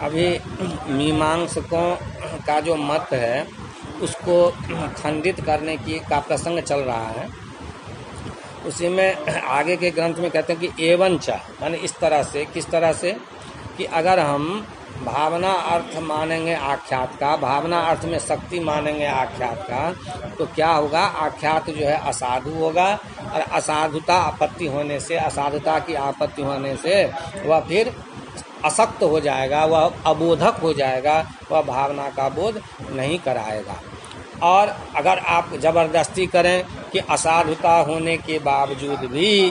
अभी मीमांसकों का जो मत है उसको खंडित करने का प्रसंग चल रहा है। उसी में आगे के ग्रंथ में कहते हैं कि एवं च, माने इस तरह से, किस तरह से कि अगर हम भावना अर्थ मानेंगे आख्यात का, भावना अर्थ में शक्ति मानेंगे आख्यात का, तो क्या होगा, आख्यात जो है असाधु होगा और असाधुता आपत्ति होने से, असाधुता की आपत्ति होने से वह फिर असक्त हो जाएगा, वह अबोधक हो जाएगा, वह भावना का बोध नहीं कराएगा। और अगर आप जबरदस्ती करें कि असाधुता होने के बावजूद भी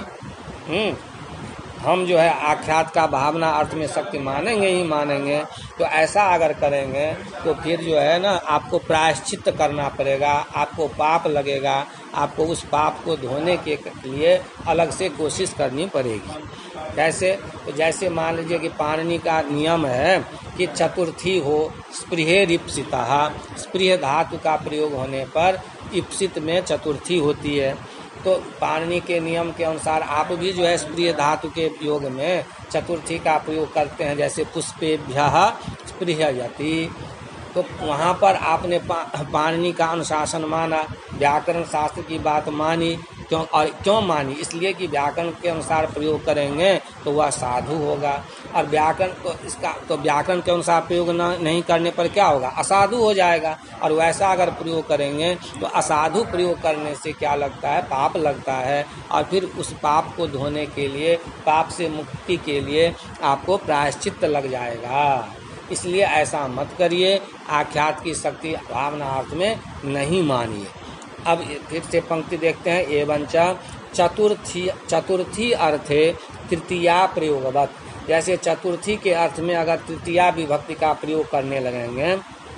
हम जो है आख्यात का भावना अर्थ में शक्ति मानेंगे ही मानेंगे, तो ऐसा अगर करेंगे तो फिर जो है ना आपको प्रायश्चित करना पड़ेगा, आपको पाप लगेगा, आपको उस पाप को धोने के लिए अलग से कोशिश करनी पड़ेगी। कैसे? तो जैसे मान लीजिए कि पाणिनि का नियम है कि चतुर्थी हो स्पृहे इप्सिता, स्पृह धातु का प्रयोग होने पर इप्सित में चतुर्थी होती है। तो पाणिनि के नियम के अनुसार आप भी जो है स्पृह धातु के प्रयोग में चतुर्थी का प्रयोग करते हैं, जैसे पुष्पेभ्यः स्पृहयति। तो वहाँ पर आपने पाणिनि का अनुशासन माना, व्याकरण शास्त्र की बात मानी। क्यों मानी? इसलिए कि व्याकरण के अनुसार प्रयोग करेंगे तो वह साधु होगा, और व्याकरण के अनुसार प्रयोग नहीं करने पर क्या होगा, असाधु हो जाएगा। और वैसा अगर प्रयोग करेंगे तो असाधु प्रयोग करने से क्या लगता है, पाप लगता है, और फिर उस पाप को धोने के लिए, पाप से मुक्ति के लिए आपको प्रायश्चित लग जाएगा। इसलिए ऐसा मत करिए, आख्यात की शक्ति भावनार्थ में नहीं मानिए। अब फिर से पंक्ति देखते हैं, एवं चतुर्थी अर्थे तृतीया प्रयोगवत। जैसे चतुर्थी के अर्थ में अगर तृतीया विभक्ति का प्रयोग करने लगेंगे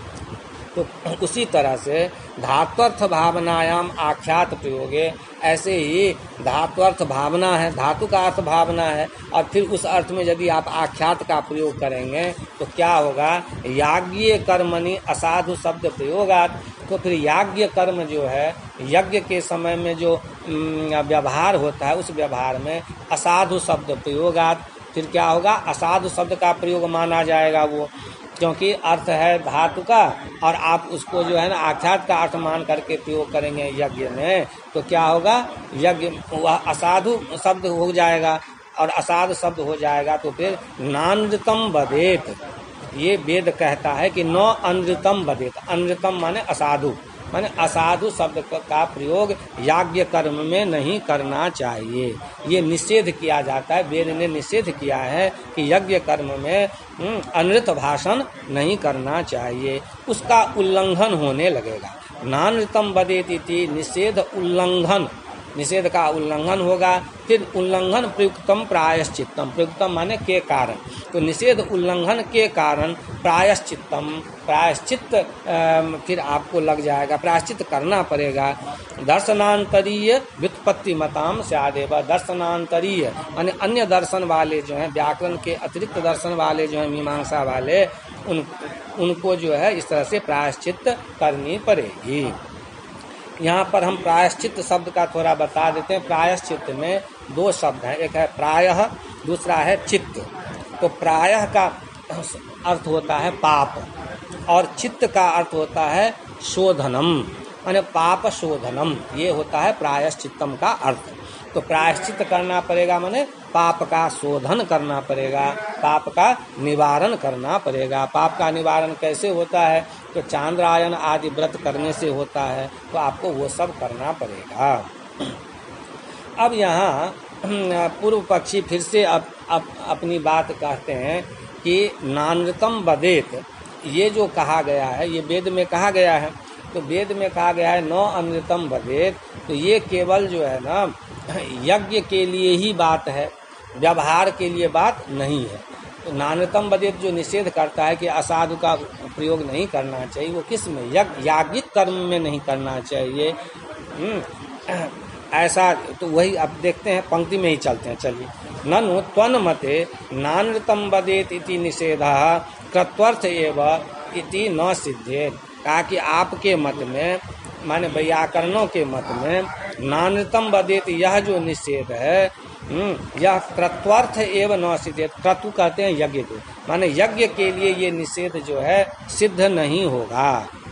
तो उसी तरह से धात्वर्थ भावनायाम आख्यात प्रयोगे, ऐसे ही धात्वर्थ भावना है, धातु का अर्थ भावना है, और फिर उस अर्थ में यदि आप आख्यात का प्रयोग करेंगे तो क्या होगा, याज्ञ कर्मणि असाधु शब्द प्रयोगात। तो फिर याज्ञ कर्म जो है, यज्ञ के समय में जो व्यवहार होता है उस व्यवहार में असाधु शब्द प्रयोगात, फिर क्या होगा, असाधु शब्द का प्रयोग माना जाएगा वो, क्योंकि अर्थ है धातु का, और आप उसको जो है ना आख्यात का अर्थ मान करके प्रयोग करेंगे यज्ञ में, तो क्या होगा, यज्ञ वह असाधु शब्द हो जाएगा, और असाधु शब्द हो जाएगा तो फिर नानृतम वदेत, ये वेद कहता है कि न अनृतम वदेत। अनृतम माने असाधु, माने असाधु शब्द का प्रयोग याज्ञ कर्म में नहीं करना चाहिए। ये निषेध किया जाता है, वेद ने निषेध किया है कि यज्ञ कर्म में अनृत भाषण नहीं करना चाहिए, उसका उल्लंघन होने लगेगा। नानृतम वदेति निषेध उल्लंघन, निषेध का उल्लंघन होगा, फिर उल्लंघन प्रयुक्तम प्रायश्चित्तम, प्रयुक्तम माने के कारण, तो निषेध उल्लंघन के कारण प्रायश्चित्तम, प्रायश्चित फिर आपको लग जाएगा, प्रायश्चित करना पड़ेगा। दर्शनांतरीय व्युत्पत्ति मताम स्यादेव, दर्शनांतरीय माने अन्य दर्शन वाले जो हैं, व्याकरण के अतिरिक्त दर्शन वाले जो हैं, मीमांसा वाले, उनको जो है इस तरह से प्रायश्चित करनी पड़ेगी। यहाँ पर हम प्रायश्चित शब्द का थोड़ा बता देते हैं। प्रायश्चित में दो शब्द हैं, एक है प्रायः, दूसरा है चित्त। तो प्रायः का अर्थ होता है पाप, और चित्त का अर्थ होता है शोधनम, माने पाप शोधनम, ये होता है प्रायश्चित्तम का अर्थ। तो प्रायश्चित करना पड़ेगा, माने पाप का शोधन करना पड़ेगा, पाप का निवारण करना पड़ेगा। पाप का निवारण कैसे होता है, तो चांद्रायन आदि व्रत करने से होता है, तो आपको वो सब करना पड़ेगा। अब यहाँ पूर्व पक्षी फिर से अब अपनी बात कहते हैं कि नानृतम वदेत, ये जो कहा गया है ये वेद में कहा गया है, तो वेद में कहा गया है न अनृतम वदेत, तो ये केवल जो है ना यज्ञ के लिए ही बात है, व्यवहार के लिए बात नहीं है। तो नानृतम वदेत जो निषेध करता है कि असाधु का प्रयोग नहीं करना चाहिए, वो किस में, याज्ञिक कर्म में नहीं करना चाहिए। ऐसा तो वही अब देखते हैं, पंक्ति में ही चलते हैं, चलिए। ननु त्वन्मते नानृतम वदेत इति निषेधः कृत्वर्थ एव इति न सिद्धेत। कहा कि आपके मत में, माने व्याकरणों के मत में, नानृतम वदेत यह जो निषेध है यह क्रत्वर्थ एवं न सिद्धेत। क्रतु कहते हैं यज्ञ को, माने यज्ञ के लिए ये निषेध जो है सिद्ध नहीं होगा।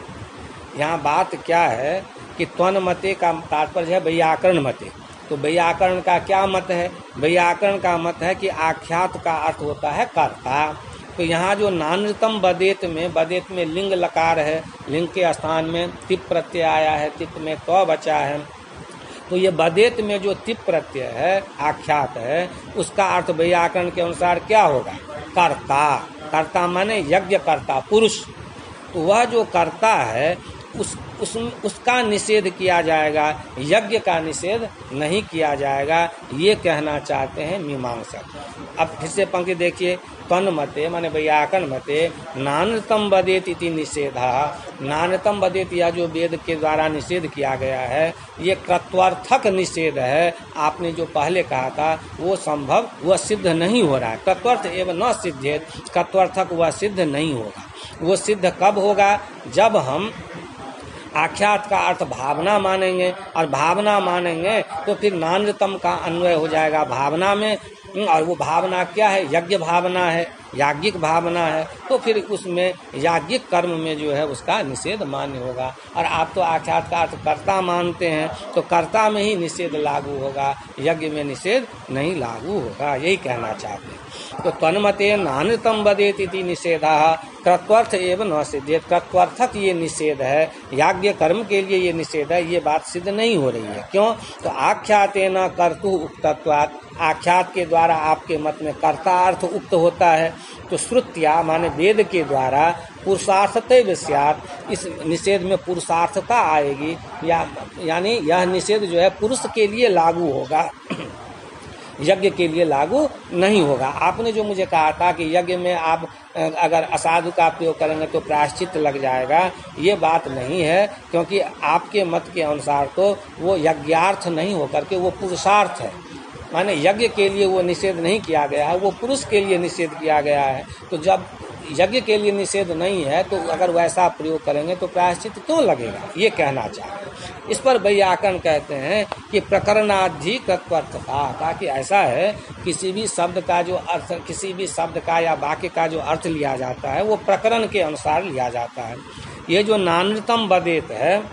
यहाँ बात क्या है कि त्वन मते का तात्पर्य है वैयाकरण मते। तो वैयाकरण का क्या मत है? वैयाकरण का मत है कि आख्यात का अर्थ होता है कर्ता। तो यहाँ जो नान्यतम बदेत में लिंग लकार है, लिंग के स्थान में तिप प्रत्यय आया है, तिप में क बचा है। तो ये बदेत में जो तिप प्रत्यय है, आख्यात है, उसका अर्थ वैयाकरण के अनुसार क्या होगा? कर्ता। कर्ता माने यज्ञ कर्ता, पुरुष। तो वह जो कर्ता है उसका निषेध किया जाएगा, यज्ञ का निषेध नहीं किया जाएगा, ये कहना चाहते हैं मीमांसक। अब फिर से पंक्ति देखिए, तन मते माने वैयाकरण मते नान्यतम बदेत इति निषेधा। नान्यतम बदेत या जो वेद के द्वारा निषेध किया गया है, ये क्रत्वर्थक निषेध है। आपने जो पहले कहा था वो संभव, वह सिद्ध नहीं हो रहा है। क्रत्वर्थ एवं न सिद्धेत, क्रत्वर्थक वह सिद्ध नहीं होगा। वो सिद्ध कब होगा? जब हम आख्यात का अर्थ भावना मानेंगे, और भावना मानेंगे तो फिर नान्यतम का अन्वय हो जाएगा भावना में। और वो भावना क्या है? यज्ञ भावना है, याज्ञिक भावना है। तो फिर उसमें याज्ञिक कर्म में जो है उसका निषेध मान्य होगा। और आप तो आख्यात का अर्थ कर्ता मानते हैं, तो कर्ता में ही निषेध लागू होगा, यज्ञ में निषेध नहीं लागू होगा, यही कहना चाहते हैं। तो तन्मते नान्यतम बदेत इति निषेधा क्रत्वर्थ एवं न सिद्धेत। क्रत्वर्थक ये निषेध है, याज्ञ कर्म के लिए ये निषेध है, ये बात सिद्ध नहीं हो रही है। क्यों? तो आख्यातेन कर्तु उक्तत्वात्, आख्यात के द्वारा आपके मत में कर्ता अर्थ उक्त होता है। तो श्रुत्या माने वेद के द्वारा पुरुषार्थते विषयात, इस निषेध में पुरुषार्थता आएगी, यानी यह निषेध जो है पुरुष के लिए लागू होगा, यज्ञ के लिए लागू नहीं होगा। आपने जो मुझे कहा था कि यज्ञ में आप अगर असाधु का प्रयोग करेंगे तो प्रायश्चित लग जाएगा, ये बात नहीं है। क्योंकि आपके मत के अनुसार तो वो यज्ञार्थ नहीं होकर के वो पुरुषार्थ है, माने यज्ञ के लिए वो निषेध नहीं किया गया है, वो पुरुष के लिए निषेध किया गया है। तो जब यज्ञ के लिए निषेध नहीं है तो अगर वैसा प्रयोग करेंगे तो प्रायश्चित क्यों लगेगा, ये कहना चाहते हैं। इस पर वैयाकरण कहते हैं कि प्रकरणाधिकृतर्थता, ताकि ऐसा है किसी भी शब्द का जो अर्थ, किसी भी शब्द का या वाक्य का जो अर्थ लिया जाता है वो प्रकरण के अनुसार लिया जाता है। ये जो नान्यतम बदेत है,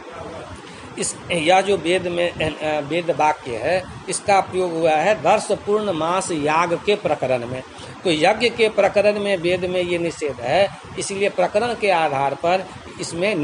इस यह जो वेद में वेद वाक्य है, इसका प्रयोग हुआ है दर्श पूर्ण मास याग के प्रकरण में। तो यज्ञ के प्रकरण में वेद में ये निषेध है, इसलिए प्रकरण के आधार पर इसमें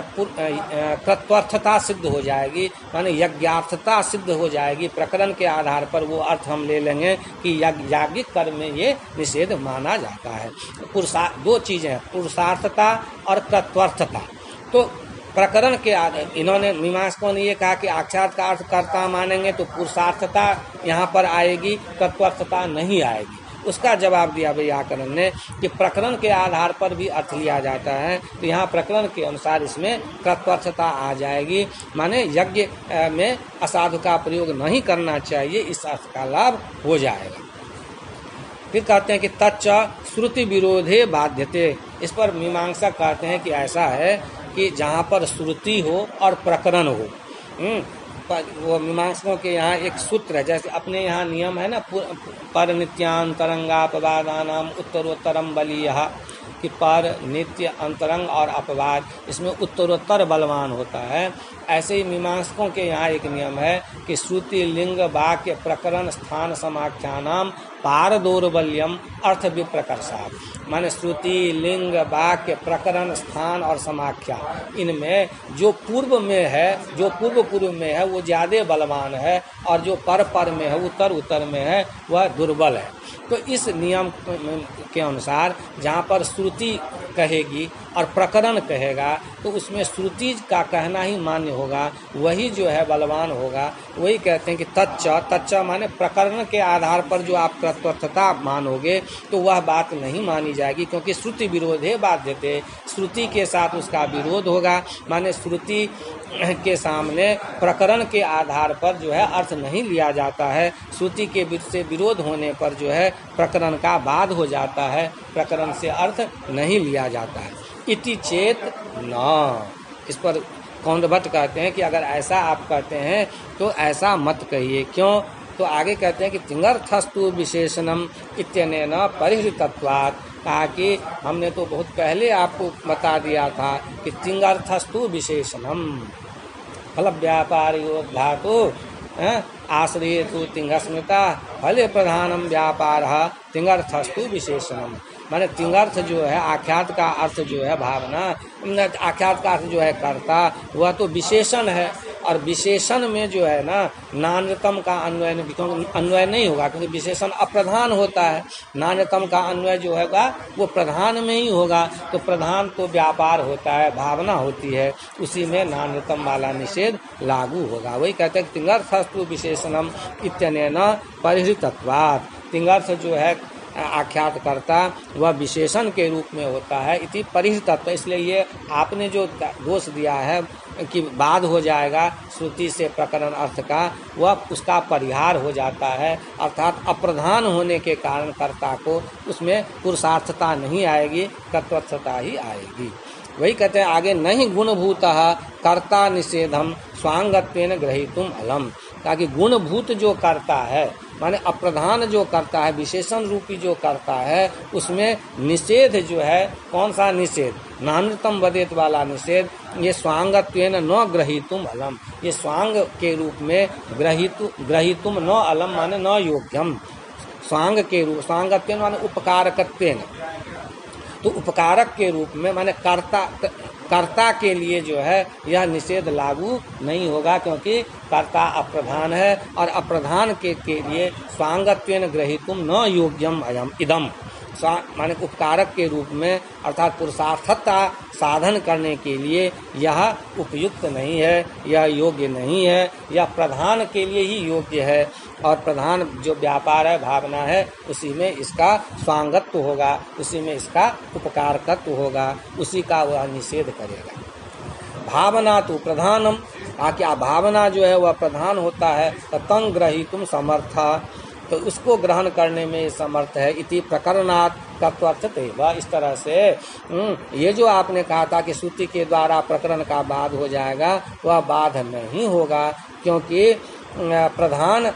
कृत्वर्थता सिद्ध हो जाएगी, माने यज्ञार्थता सिद्ध हो जाएगी। प्रकरण के आधार पर वो अर्थ हम ले लेंगे कि याज्ञिक कर्म में ये निषेध माना जाता है। दो चीजें हैं, पुरुषार्थता और कृत्वर्थता। तो प्रकरण के आधार, इन्होंने मीमांसकों ने ये कहा कि आख्यात का अर्थ कर्ता मानेंगे तो पुरुषार्थता यहाँ पर आएगी, कृत्वर्थता नहीं आएगी। उसका जवाब दिया व्याकरण ने कि प्रकरण के आधार पर भी अर्थ लिया जाता है, तो यहाँ प्रकरण के अनुसार इसमें कृत्वर्थता आ जाएगी, माने यज्ञ में असाधु का प्रयोग नहीं करना चाहिए, इस अर्थ का लाभ हो जाएगा। फिर कहते हैं कि तच्च श्रुति विरोधे बाध्यते। इस पर मीमांसा कहते हैं कि ऐसा है कि जहाँ पर श्रुति हो और प्रकरण हो, वो मीमांसकों के यहाँ एक सूत्र है, जैसे अपने यहाँ नियम है ना, पर नित्यांतरंगापवादानाम उत्तरोत्तरम बलीयः, कि पर नित्य अंतरंग और अपवाद इसमें उत्तरोत्तर बलवान होता है। ऐसे ही मीमांसकों के यहाँ एक नियम है कि श्रुति लिंग वाक्य प्रकरण स्थान समाख्यानाम पार दौर्बल्यम अर्थ विप्रकर्षात्, माने श्रुति लिंग वाक्य प्रकरण स्थान और समाख्या, इनमें जो पूर्व में है, जो पूर्व में है वो ज्यादा बलवान है, और जो पर में है, उत्तर में है, वह दुर्बल है। तो इस नियम के अनुसार जहाँ पर श्रुति कहेगी और प्रकरण कहेगा तो उसमें श्रुति का कहना ही मान्य होगा, वही जो है बलवान होगा। वही कहते हैं कि तच्च माने प्रकरण के आधार पर जो आप कृत्वर्थता मानोगे तो वह बात नहीं मानी जाएगी, क्योंकि श्रुति विरोधे बाध्यते, श्रुति के साथ उसका विरोध होगा, माने श्रुति के सामने प्रकरण के आधार पर जो है अर्थ नहीं लिया जाता है, श्रुति के से विरोध होने पर जो है प्रकरण का बाध हो जाता है, प्रकरण से अर्थ नहीं लिया जाता है। इति चेत न, इस पर कौंडभट्ट कहते हैं कि अगर ऐसा आप कहते हैं तो ऐसा मत कहिए। क्यों? तो आगे कहते हैं कि तिंगर्थस्तु विशेषणम इत्यनेन परिहृतत्वात्, कहा कि हमने तो बहुत पहले आपको बता दिया था कि तिंगर्थस्तु विशेषणम फल व्यापार धातु आश्रय तो तिंगस्मृता फले प्रधानम व्यापार तिंगर्थस्तु विशेषणम। माने तिंगर्थ जो है आख्यात का अर्थ जो है भावना, आख्यात का अर्थ जो है कर्ता, वह तो विशेषण है। और विशेषण में जो है ना नान्यतम का अन्वय नहीं होगा, क्योंकि विशेषण अप्रधान होता है। नान्यतम का अन्वय जो होगा वो प्रधान में ही होगा। तो प्रधान तो व्यापार होता है, भावना होती है, उसी में नान्यतम वाला निषेध लागू होगा। वही कहते हैं तिंगर्थस्तु विशेषणम इत्यनेन परिहृतत्वात्। तिंगर्थ जो है आख्यात करता वह विशेषण के रूप में होता है इति परिहृतत्व। इसलिए ये आपने जो दोष दिया है कि बाद हो जाएगा श्रुति से प्रकरण अर्थ का, वह उसका परिहार हो जाता है। अर्थात अप्रधान होने के कारण कर्ता को उसमें पुरुषार्थता नहीं आएगी, कर्तृत्वता ही आएगी। वही कहते हैं आगे नहीं गुणभूतः कर्ता निषेधम स्वांगत्वेन ग्रहीतुम अलम। ताकि गुणभूत जो करता है माने अप्रधान जो करता है, विशेषण रूपी जो करता है, उसमें निषेध जो है, कौन सा निषेध? नान्यतम वदेत वाला निषेध। ये स्वांगत्वेन न ग्रहीतुम अलम, ये स्वांग के रूप में ग्रहीतुम न अलम माने न योग्यम। स्वांग के रूप, स्वांगत्वेन माने उपकारकत्वेन, तो उपकारक के रूप में माने कर्ता के लिए जो है यह निषेध लागू नहीं होगा, क्योंकि कर्ता अप्रधान है और अप्रधान के लिए स्वांगत्वेन ग्रहीतुम न योग्यम अयम इदम। माने उपकारक के रूप में अर्थात पुरुषार्थता साधन करने के लिए यह उपयुक्त नहीं है, यह योग्य नहीं है, यह प्रधान के लिए ही योग्य है। और प्रधान जो व्यापार है, भावना है, उसी में इसका स्वांगत्व होगा, उसी में इसका उपकारकत्व होगा, उसी का वह निषेध करेगा। भावना तो प्रधानम, आके भावना जो है वह प्रधान होता है, तंग ग्रहीतुम समर्थ, तो उसको ग्रहण करने में समर्थ है। इति प्रकरणात् कर्तव्यते वह। इस तरह से ये जो आपने कहा था कि श्रुति के द्वारा प्रकरण का बाध हो जाएगा, वह बाध नहीं होगा, क्योंकि प्रधान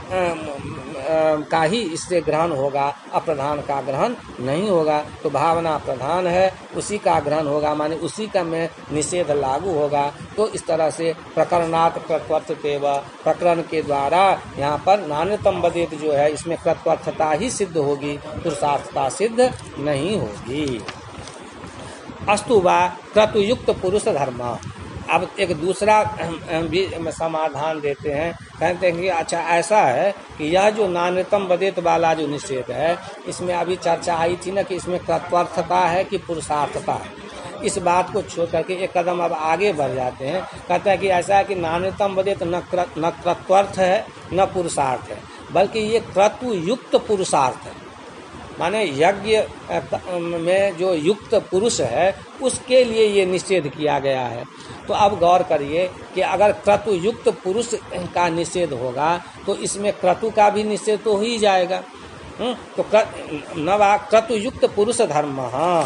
का ही इससे ग्रहण होगा, अप्रधान का ग्रहण नहीं होगा। तो भावना प्रधान है, उसी का ग्रहण होगा, माने उसी का में निषेध लागू होगा। तो इस तरह से प्रकरणात् कृत्वर्थते व, प्रकरण के द्वारा यहाँ पर नान्यतम वदेत जो है इसमें कृत्वर्थता ही सिद्ध होगी, पुरुषार्थता सिद्ध नहीं होगी। अस्तु वा क्रतुयुक्त पुरुष धर्म। अब एक दूसरा भी समाधान देते हैं, कहते हैं कि अच्छा ऐसा है कि यह जो नान्यतम वदेत वाला जो निषेध है, इसमें अभी चर्चा आई थी ना कि इसमें कृत्वर्थता है कि पुरुषार्थता है। इस बात को छोड़ करके एक कदम अब आगे बढ़ जाते हैं। कहते हैं कि ऐसा है कि नान्यतम वदेत न कृत्वर्थ है न पुरुषार्थ है, बल्कि ये क्रतुयुक्त पुरुषार्थ है। माने यज्ञ में जो युक्त पुरुष है उसके लिए ये निषेध किया गया है। तो अब गौर करिए कि अगर क्रतुयुक्त पुरुष का निषेध होगा तो इसमें क्रतु का भी निषेध तो ही जाएगा। तो नवा क्रतुयुक्त पुरुष धर्म,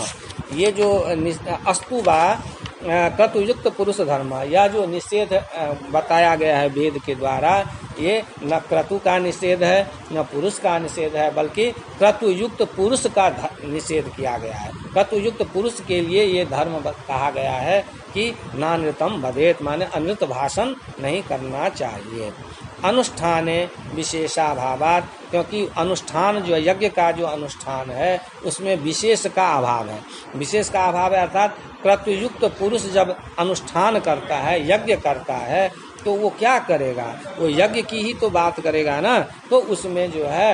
ये जो अस्तु वा क्रतुयुक्त पुरुष धर्म, यह जो निषेध बताया गया है वेद के द्वारा, ये न क्रतु का निषेध है न पुरुष का निषेध है, बल्कि क्रतुयुक्त पुरुष का निषेध किया गया है। क्रतुयुक्त पुरुष के लिए ये धर्म कहा गया है कि नान्यतम वदेत, माने अनृत भाषण नहीं करना चाहिए। अनुष्ठाने विशेषाभावात्, क्योंकि अनुष्ठान जो यज्ञ का जो अनुष्ठान है उसमें विशेष का अभाव है। विशेष का अभाव है अर्थात क्रतुयुक्त पुरुष जब अनुष्ठान करता है, यज्ञ करता है, तो वो क्या करेगा? वो यज्ञ की ही तो बात करेगा ना। तो उसमें जो है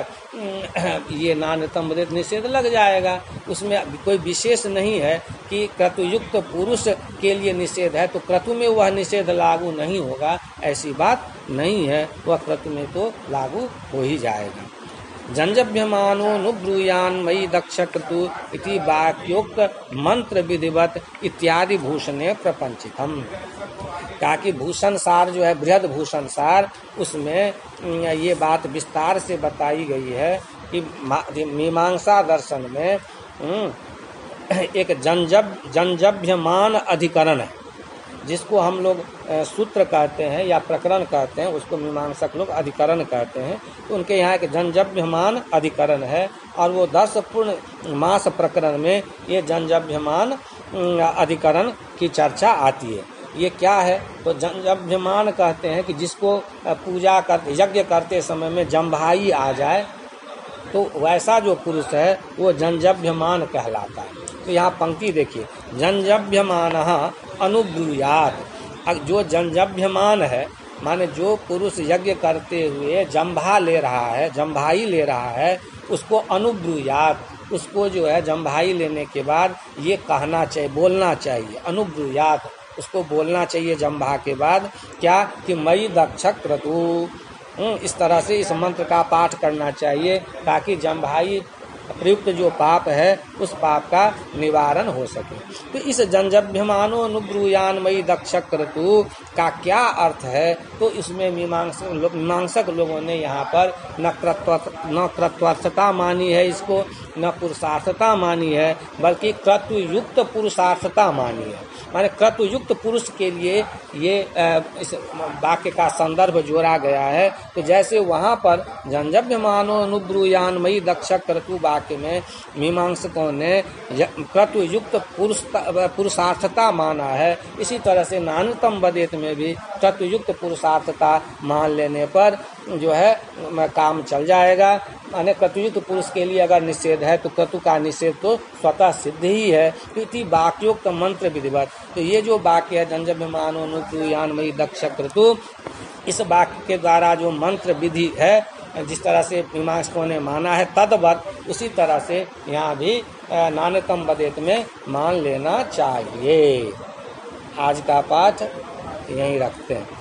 ये नान्यतम वदेत निषेध लग जाएगा। उसमें कोई विशेष नहीं है कि क्रतुयुक्त पुरुष के लिए निषेध है तो क्रतु में वह निषेध लागू नहीं होगा, ऐसी बात नहीं है। वह क्रतु में तो लागू हो ही जाएगा। जंजभ्यमानो नुब्रूयान मयि दक्ष क्रतु इति वाक्योक्त मंत्र विधिवत इत्यादि भूषणे प्रपंचितम। ताकि भूषण सार जो है बृहद भूषण सार, उसमें ये बात विस्तार से बताई गई है कि मीमांसा दर्शन में एक जंजभ्यमान अधिकरण है। जिसको हम लोग सूत्र कहते हैं या प्रकरण कहते हैं, उसको मीमांसक लोग अधिकरण कहते हैं। तो उनके यहाँ एक जंजभ्यमान अधिकरण है और वो 10 पूर्ण मास प्रकरण में ये जंजभ्यमान अधिकरण की चर्चा आती है। ये क्या है? तो जंजभ्यमान कहते हैं कि जिसको पूजा करते यज्ञ करते समय में जम्भाई आ जाए तो वैसा जो पुरुष है वो जंजभ्यमान कहलाता है। तो यहाँ पंक्ति देखिए, जंजभ्यमान अनुब्रूयात्। जो जंजभ्यमान है माने जो पुरुष यज्ञ करते हुए जम्भा ले रहा है, जम्भाई ले रहा है, उसको अनुब्रूयात्, उसको जो है जम्भाई लेने के बाद ये कहना चाहिए, बोलना चाहिए, अनुब्रूयात्, उसको बोलना चाहिए जम्भा के बाद क्या कि मयि दक्ष क्रतु। इस तरह से इस मंत्र का पाठ करना चाहिए ताकि जम्भाई प्रयुक्त जो पाप है उस पाप का निवारण हो सके। तो इस जंजभ्यमानो अनुब्रूयान मयि दक्ष क्रतु का क्या अर्थ है? तो इसमें मीमांसक लोगों ने यहाँ पर न क्रत्वार्थता मानी है इसको, न पुरुषार्थता मानी है, बल्कि क्रतुयुक्त पुरुषार्थता मानी है। माने क्रतुयुक्त पुरुष के लिए ये इस वाक्य का संदर्भ जोड़ा गया है। तो जैसे वहाँ पर जंजभ्यमानो अनुब्रूयान मयि दक्ष क्रतु वाक्य में मीमांसकों ने क्रतुयुक्त पुरुषार्थता माना है, इसी तरह से नान्यतम वदेत में भी क्रतुयुक्त पुरुषार्थता मान लेने पर जो है काम चल जाएगा। माने क्रतुयुक्त पुरुष के लिए अगर निषेध है तो क्रतु का निषेध तो स्वतः सिद्ध ही है। इति वाक्योक्त मंत्र विधिवत। तो ये जो वाक्य है जंजभ्यमानो अनुब्रूयान मयि दक्ष क्रतु, इस वाक्य के द्वारा जो मंत्र विधि है जिस तरह से मीमांसकों ने माना है तद्वत उसी तरह से यहाँ भी नान्यतम वदेत में मान लेना चाहिए। आज का पाठ यहीं रखते हैं।